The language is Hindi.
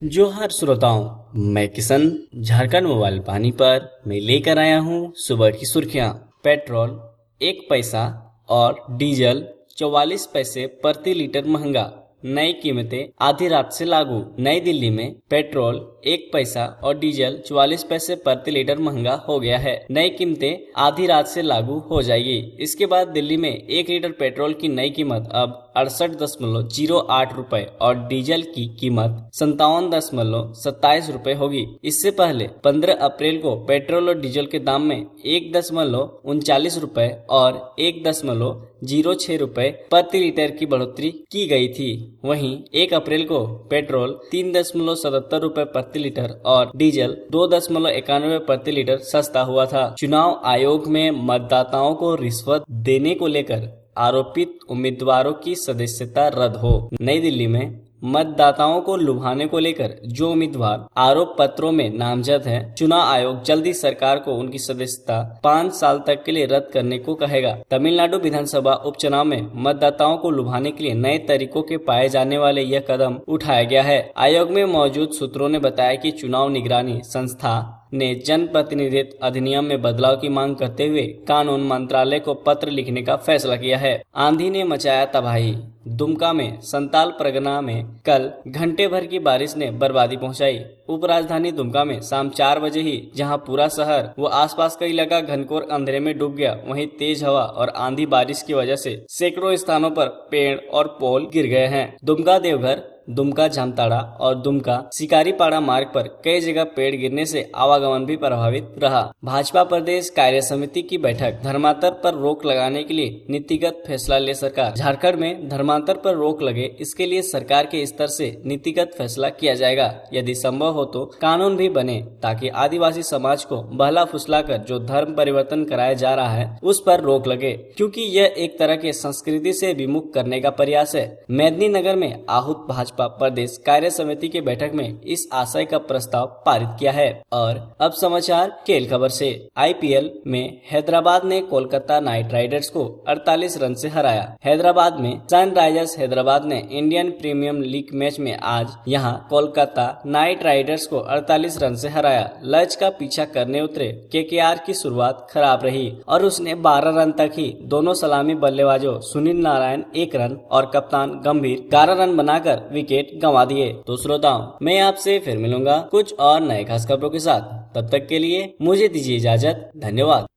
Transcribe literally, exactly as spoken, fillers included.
जोहार श्रोताओं, मैं किशन झारखंड मोबाइल पानी पर मैं लेकर आया हूँ सुबह की सुर्खियाँ। पेट्रोल एक पैसा और डीजल चौवालीस पैसे प्रति लीटर महंगा। नई कीमतें आधी रात से लागू। नई दिल्ली में पेट्रोल एक पैसा और डीजल चौवालीस पैसे प्रति लीटर महंगा हो गया है। नई कीमतें आधी रात से लागू हो जाएगी। इसके बाद दिल्ली में एक लीटर पेट्रोल की नई कीमत अब अड़सठ दशमलव जीरो आठ रूपए और डीजल की कीमत संतावन दशमलव सत्ताईस रूपए होगी। इससे पहले पंद्रह अप्रैल को पेट्रोल और डीजल के दाम में एक दशमलव उनचालीस रूपए और एक दशमलव जीरो छह रूपए प्रति लीटर की बढ़ोतरी की गई थी। वहीं एक अप्रैल को पेट्रोल तीन दशमलव सतहत्तर रूपए प्रति लीटर और डीजल दो दशमलव इक्यानवे प्रति लीटर सस्ता हुआ था। चुनाव आयोग में मतदाताओं को रिश्वत देने को लेकर आरोपित उम्मीदवारों की सदस्यता रद्द हो। नई दिल्ली में मतदाताओं को लुभाने को लेकर जो उम्मीदवार आरोप पत्रों में नामजद हैं, चुनाव आयोग जल्दी सरकार को उनकी सदस्यता पाँच साल तक के लिए रद्द करने को कहेगा। तमिलनाडु विधानसभा उपचुनाव में मतदाताओं को लुभाने के लिए नए तरीकों के पाए जाने वाले यह कदम उठाया गया है। आयोग में मौजूद सूत्रों ने बताया कि चुनाव निगरानी संस्था ने जन प्रतिनिधित्व अधिनियम में बदलाव की मांग करते हुए कानून मंत्रालय को पत्र लिखने का फैसला किया है। आंधी ने मचाया तबाही। दुमका में संताल परगना में कल घंटे भर की बारिश ने बर्बादी पहुंचाई। उपराजधानी दुमका में शाम चार बजे ही जहां पूरा शहर व आसपास का इलाका घनघोर अंधेरे में डूब गया, वहीं तेज हवा और आंधी बारिश की वजह से सैकड़ों स्थानों पर पेड़ और पोल गिर गए हैं। दुमका देवघर, दुमका जामताड़ा और दुमका शिकारीपाड़ा मार्ग पर कई जगह पेड़ गिरने से आवागमन भी प्रभावित रहा। भाजपा प्रदेश कार्य समिति की बैठक। धर्मांतर पर रोक लगाने के लिए नीतिगत फैसला ले सरकार। झारखंड में धर्मांतर पर रोक लगे, इसके लिए सरकार के स्तर से नीतिगत फैसला किया जाएगा। यदि संभव हो तो कानून भी बने ताकि आदिवासी समाज को बहला फुसलाकर जो धर्म परिवर्तन कराया जा रहा है उस पर रोक लगे, क्योंकि यह एक तरह के संस्कृति से विमुख करने का प्रयास है। मेदिनीनगर में आहूत भाजपा प्रदेश कार्य समिति की बैठक में इस आशय का प्रस्ताव पारित किया है। और अब समाचार खेल खबर से। आईपीएल में हैदराबाद ने कोलकाता नाइट राइडर्स को अड़तालीस रन से हराया। हैदराबाद में सनराइजर्स हैदराबाद ने इंडियन प्रीमियर लीग मैच में आज यहां कोलकाता नाइट राइडर्स को अड़तालीस रन से हराया। लक्ष्य का पीछा करने उतरे केकेआर की शुरुआत खराब रही और उसने बारह रन तक ही दोनों सलामी बल्लेबाजों सुनील नारायण एक रन और कप्तान गंभीर ग्यारह रन बनाकर विकेट गंवा दिए। तो श्रोताओं, मैं आपसे फिर मिलूंगा कुछ और नए खास खबरों के साथ। तब तक के लिए मुझे दीजिए इजाजत। धन्यवाद।